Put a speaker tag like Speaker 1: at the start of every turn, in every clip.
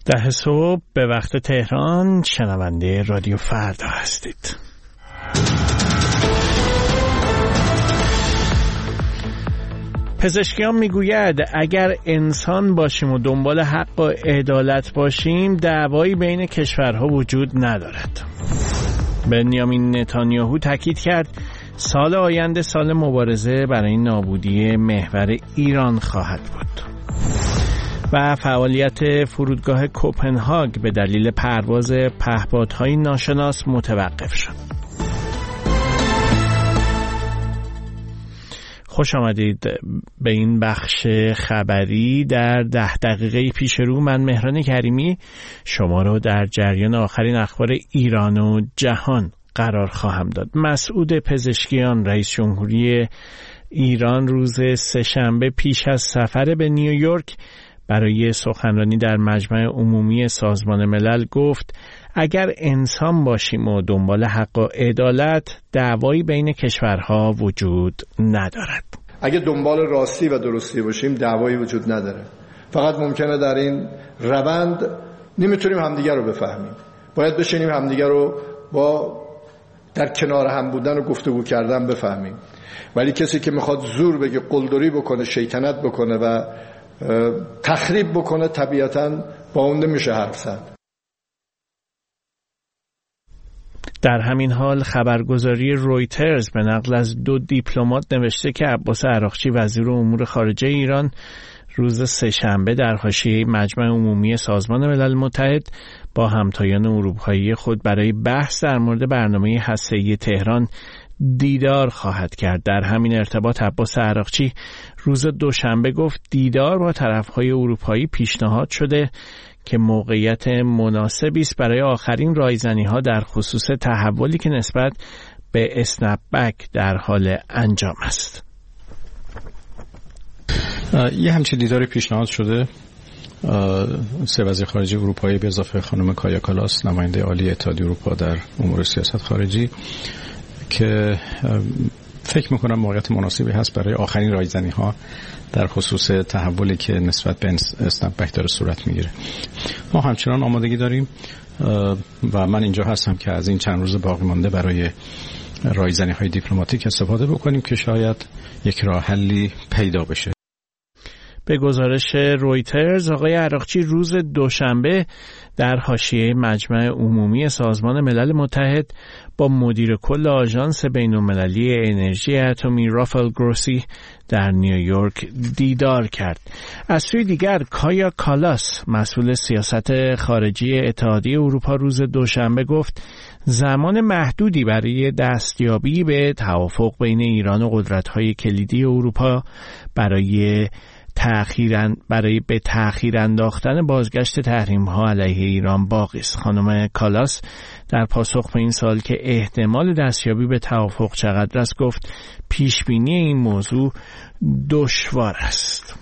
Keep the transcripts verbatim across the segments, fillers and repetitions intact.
Speaker 1: ده صبح به وقت تهران شنونده رادیو فردا هستید. پزشکیان میگوید اگر انسان باشیم و دنبال حق و عدالت باشیم دعوایی بین کشورها وجود ندارد. بنیامین نتانیاهو تاکید کرد سال آینده سال مبارزه برای نابودی محور ایران خواهد بود. و فعالیت فرودگاه کوپنهاگ به دلیل پرواز پهپادهای ناشناس متوقف شد. خوش آمدید به این بخش خبری. در ده دقیقه پیش رو من مهران کریمی شما رو در جریان آخرین اخبار ایران و جهان قرار خواهم داد. مسعود پزشکیان رئیس جمهوری ایران روز سه‌شنبه پیش از سفر به نیویورک برای سخنرانی در مجمع عمومی سازمان ملل گفت اگر انسان باشیم و دنبال حق و عدالت دعوایی بین کشورها وجود ندارد.
Speaker 2: اگر دنبال راستی و درستی باشیم دعوایی وجود نداره. فقط ممکنه در این روند نمیتونیم همدیگر رو بفهمیم. باید بشینیم همدیگر رو با در کنار هم بودن و گفتگو کردن بفهمیم. ولی کسی که میخواد زور بگه، قلدری بکنه، شیطنت بکنه و تخریب بکنه طبیعتاً با اون نمیشه حرف زد.
Speaker 1: در همین حال خبرگزاری رویترز به نقل از دو دیپلمات نوشته که عباس عراقچی وزیر امور خارجه ایران روز سه‌شنبه در حاشیه مجمع عمومی سازمان ملل متحد با همتایان اروپایی خود برای بحث در مورد برنامه هسته‌ای تهران دیدار خواهد کرد. در همین ارتباط عباس عراقچی روز دوشنبه گفت دیدار با طرفهای اروپایی پیشنهاد شده که موقعیت مناسبی است برای آخرین رایزنی‌ها در خصوص تحولی که نسبت به اسنپ بک در حال انجام است.
Speaker 3: یه همچین دیداری پیشنهاد شده. سه وزیر خارجه اروپایی به اضافه خانم کایا کالاس نماینده عالی اتحادیه اروپا در امور سیاست خارجی که فکر میکنم موقعیت مناسبی هست برای آخرین رایزنی ها در خصوص تحولی که نسبت به اسنپ بک داره صورت میگیره. ما همچنان آمادگی داریم و من اینجا هستم که از این چند روز باقی مانده برای رایزنی های دیپلماتیک استفاده بکنیم که شاید یک راه حلی پیدا بشه.
Speaker 1: به گزارش رویترز آقای عراقچی روز دوشنبه در حاشیه مجمع عمومی سازمان ملل متحد با مدیر کل آژانس بین‌المللی انرژی اتمی رافائل گروسی در نیویورک دیدار کرد. از سوی دیگر کایا کالاس مسئول سیاست خارجی اتحادیه اروپا روز دوشنبه گفت زمان محدودی برای دستیابی به توافق بین ایران و قدرت‌های کلیدی اروپا برای تأخیراً برای به تأخیر انداختن بازگشت تحریم‌ها علیه ایران باقی است. خانم کالاس در پاسخ به این سوال که احتمال دستیابی به توافق چقدر است گفت پیشبینی این موضوع دشوار است.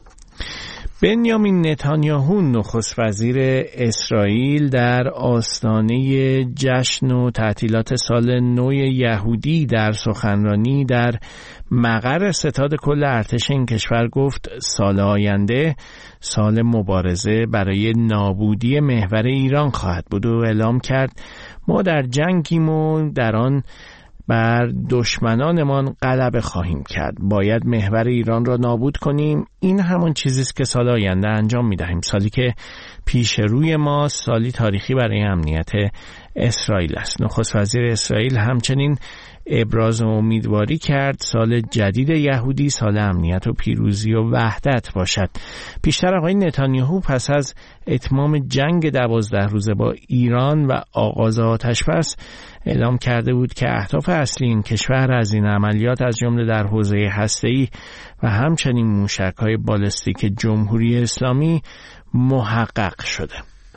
Speaker 1: بنیامین نتانیاهو نخست وزیر اسرائیل در آستانه جشن و تعطیلات سال نو یهودی در سخنرانی در مقر ستاد کل ارتش این کشور گفت سال آینده سال مبارزه برای نابودی محور ایران خواهد بود و اعلام کرد ما در جنگیم و در آن بر دشمنانمان غلبه خواهیم کرد. باید محور ایران را نابود کنیم. این همان چیزی است که سال آینده انجام می‌دهیم. سالی که پیش روی ما سالی تاریخی برای امنیت اسرائیل است. نخست وزیر اسرائیل همچنین ابراز امیدواری کرد سال جدید یهودی سال امنیت و پیروزی و وحدت باشد. پیشتر آقای نتانیاهو پس از اتمام جنگ دوازده روزه با ایران و آغاز آتش‌بس اعلام کرده بود که اهداف اصلی این کشور از این عملیات از جمله در حوزه هسته‌ای و همچنین موشک‌های بالستیک جمهوری اسلامی محقق شده.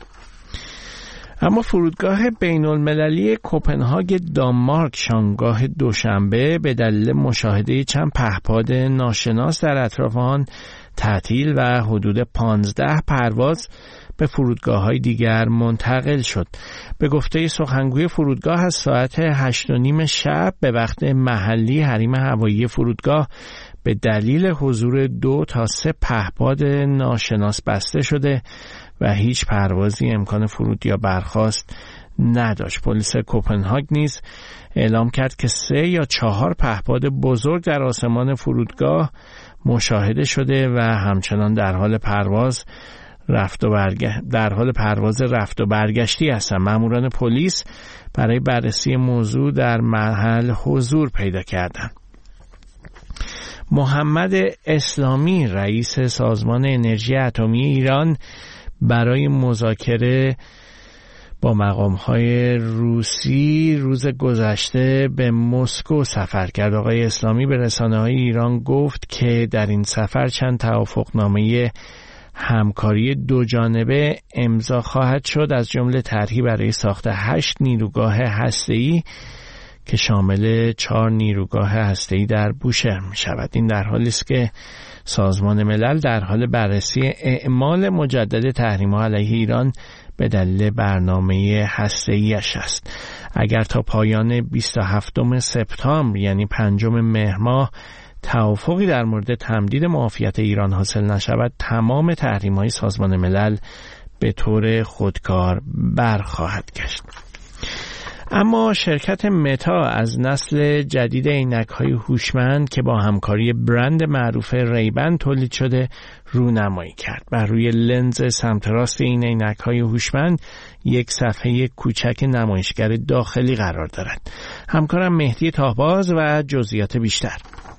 Speaker 1: اما فرودگاه بین المللی کوپنهاگ دانمارک شامگاه دوشنبه به دلیل مشاهده چند پهپاد ناشناس در اطراف آن تعطیل و حدود پانزده پرواز به فرودگاه‌های دیگر منتقل شد. به گفته سخنگوی فرودگاه از ساعت هشت و نیم شب به وقت محلی حریم هوایی فرودگاه به دلیل حضور دو تا سه پهپاد ناشناس بسته شده و هیچ پروازی امکان فرود یا برخاست نداشت. پلیس کوپنهاگ نیز اعلام کرد که سه یا چهار پهپاد بزرگ در آسمان فرودگاه مشاهده شده و همچنان در حال پرواز رفت و برگشت در حال پرواز رفت و برگشتی هستند. ماموران پلیس برای بررسی موضوع در محل حضور پیدا کردند. محمد اسلامی رئیس سازمان انرژی اتمی ایران برای مذاکره با مقام‌های روسی روز گذشته به مسکو سفر کرد. آقای اسلامی به رسانه‌های ایران گفت که در این سفر چند توافقنامه همکاری دو جانبه امضا خواهد شد، از جمله طرحی برای ساخت هشت نیروگاه هسته‌ای که شامل چهار نیروگاه هسته‌ای در بوشهر می شود. این در حالی است که سازمان ملل در حال بررسی اعمال مجدد تحریم‌ها علیه ایران به دلیل برنامه هسته‌ای‌اش است. اگر تا پایان بیست و هفتم سپتامبر یعنی پنجم مهر ماه توافقی در مورد تمدید معافیت ایران حاصل نشود، تمام تحریم‌های سازمان ملل به طور خودکار برخواهد گشت. اما شرکت متا از نسل جدید عینک‌های هوشمند که با همکاری برند معروف ریبن تولید شده رونمایی کرد. بر روی لنز سمت راست این عینک‌های هوشمند یک صفحه کوچک نمایشگر داخلی قرار دارد. همکارم مهدی تاهباز و جزئیات بیشتر.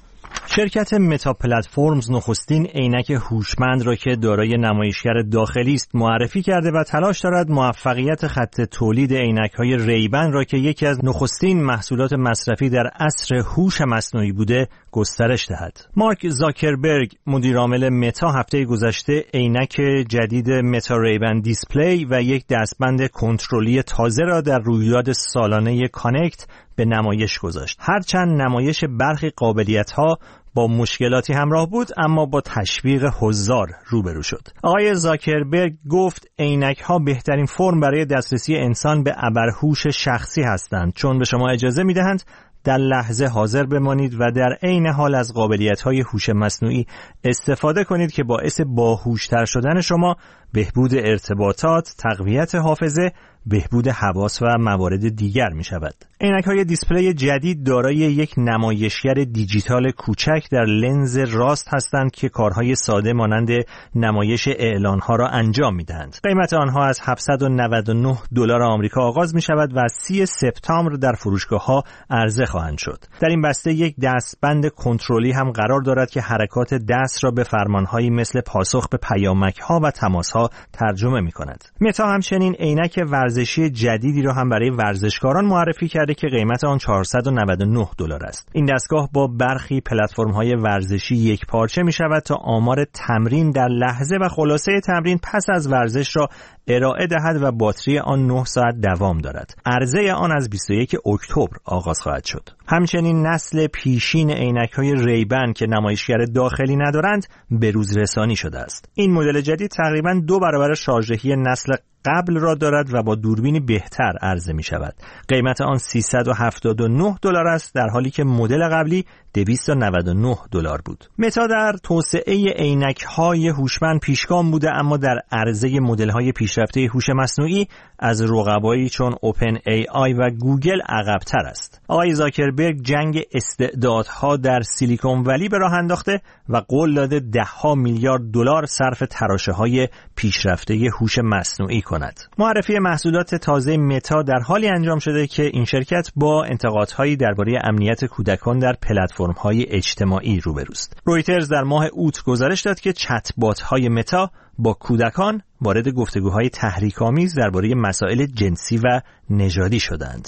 Speaker 4: شرکت متا پلتفرمز نخستین عینک هوشمند را که دارای نمایشگر داخلی است معرفی کرده و تلاش دارد موفقیت خط تولید عینک‌های ریبن را که یکی از نخستین محصولات مصرفی در عصر هوش مصنوعی بوده گسترش دهد. مارک زاکربرگ مدیر عامل متا هفته گذشته عینک جدید متا ریبن دیسپلی و یک دستبند کنترلی تازه را در رویداد سالانه کانکت به نمایش گذاشت. هرچند نمایش برخی قابلیت‌ها با مشکلاتی همراه بود، اما با تشویق حضار روبرو شد. آقای زاکربرگ گفت عینک‌ها بهترین فرم برای دسترسی انسان به ابرهوش شخصی هستند، چون به شما اجازه می‌دهند در لحظه حاضر بمانید و در عین حال از قابلیت‌های هوش مصنوعی استفاده کنید که باعث باهوش‌تر شدن شما، بهبود ارتباطات، تقویت حافظه، بهبود حواس و موارد دیگر می شود. عینک‌های دیسپلی جدید دارای یک نمایشگر دیجیتال کوچک در لنز راست هستند که کارهای ساده مانند نمایش اعلان‌ها را انجام می‌دهند. قیمت آنها از هفتصد و نود و نه دلار آمریکا آغاز می‌شود و از سی سپتامبر در فروشگاه‌ها عرضه خواهند شد. در این بسته یک دستبند کنترلی هم قرار دارد که حرکات دست را به فرمان‌هایی مثل پاسخ به پیامک‌ها و تماس‌ها ترجمه می‌کند. متا همچنین عینک ورزشی جدیدی را هم برای ورزشکاران معرفی کرده که قیمت آن چهارصد و نود و نه دلار است. این دستگاه با برخی پلتفرم‌های ورزشی یک پارچه می شود تا آمار تمرین در لحظه و خلاصه تمرین پس از ورزش را ارائه دهد و باتری آن نه ساعت دوام دارد. عرضه آن از بیست و یک اکتبر آغاز خواهد شد. همچنین نسل پیشین عینک‌های ریبن که نمایشگر داخلی ندارند به روز رسانی شده است. این مدل جدید تقریباً دو برابر شارژدهی نسل قبل را دارد و با دوربینی بهتر عرضه می شود. قیمت آن سیصد و هفتاد و نه دلار است، در حالی که مدل قبلی دویست و نود و نه دلار بود. متا در توسعه عینک‌های هوشمند پیشگام بوده، اما در عرضه مدل‌های پیشرفته هوش مصنوعی از رقبایی چون اوپن ای آی و گوگل عقب‌تر است. آقای زاکربرگ جنگ استعدادها در سیلیکون ولی به راه انداخته و قول داده ده‌ها میلیارد دلار صرف تراشه‌های پیشرفته هوش مصنوعی کند. معرفی محصولات تازه متا در حالی انجام شده که این شرکت با انتقادهایی درباره امنیت کودکان در پلتفرم‌های اجتماعی روبروست. رویترز در ماه اوت گزارش داد که چت بات‌های متا با کودکان وارد گفتگوهای تحریک‌آمیز درباره مسائل جنسی و نژادی شدند.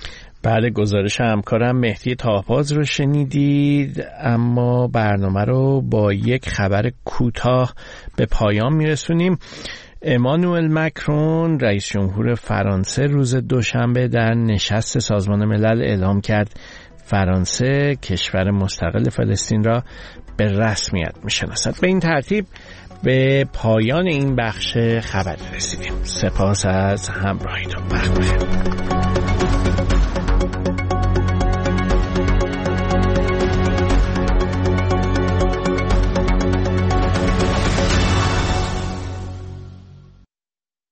Speaker 1: بعد گزارش همکارم مهدی تاهباز رو شنیدید، اما برنامه رو با یک خبر کوتاه به پایان میرسونیم. امانوئل مکرون رئیس جمهور فرانسه روز دوشنبه در نشست سازمان ملل اعلام کرد فرانسه کشور مستقل فلسطین را به رسمیت میشناسد. به این ترتیب به پایان این بخش خبر رسیدیم. سپاس از همراهیتون. وقت بخیر.